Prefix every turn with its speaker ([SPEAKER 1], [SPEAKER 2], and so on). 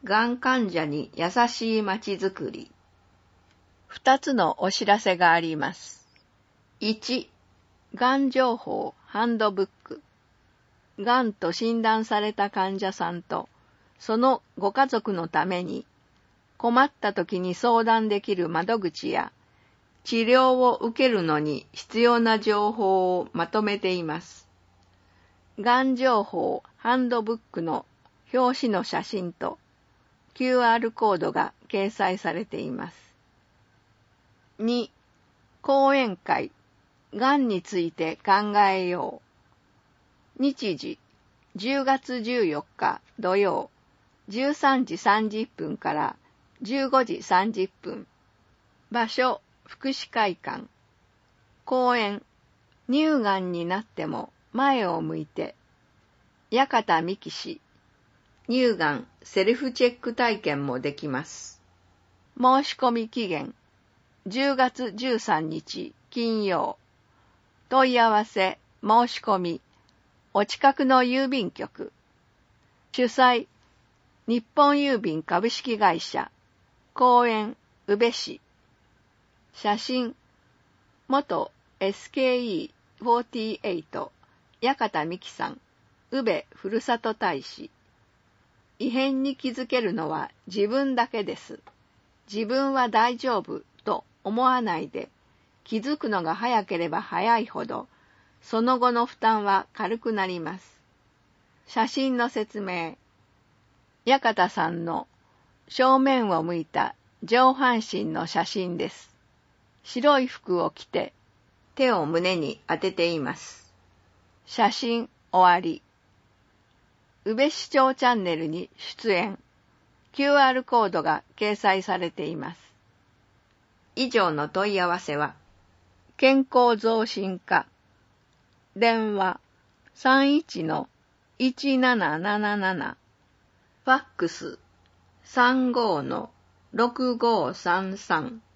[SPEAKER 1] がん患者に優しいまちづくり。2つのお知らせがあります。1、がん情報ハンドブック。がんと診断された患者さんと、そのご家族のために、困った時に相談できる窓口や、治療を受けるのに必要な情報をまとめています。がん情報ハンドブックの表紙の写真と QR コードが掲載されています。2、講演会、がんについて考えよう。日時、10月14日土曜、13時30分から15時30分。場所、福祉会館。講演、乳がんになっても前を向いて。八方美希氏。乳がんセルフチェック体験もできます。申し込み期限、10月13日金曜。問い合わせ、申し込み、お近くの郵便局。主催、日本郵便株式会社。講演、宇部市。写真、元 SKE48 八方美希さん、宇部ふるさと大使。異変に気づけるのは自分だけです。自分は大丈夫と思わないで、気づくのが早ければ早いほど、その後の負担は軽くなります。写真の説明。八方さんの正面を向いた上半身の写真です。白い服を着て手を胸に当てています。写真終わり。宇部市長チャンネルに出演。QR コードが掲載されています。以上の問い合わせは、健康増進課。電話 31-1777。ファックス 35-6533。